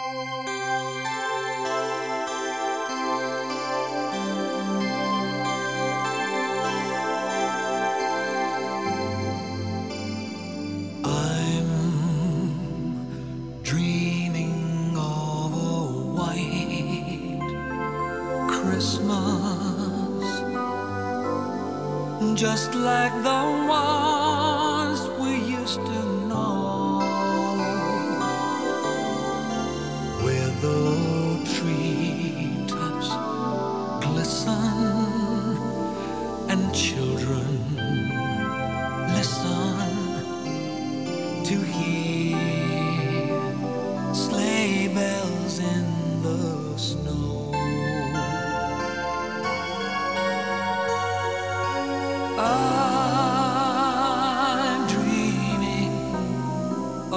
I'm dreaming of a white Christmas, just like the one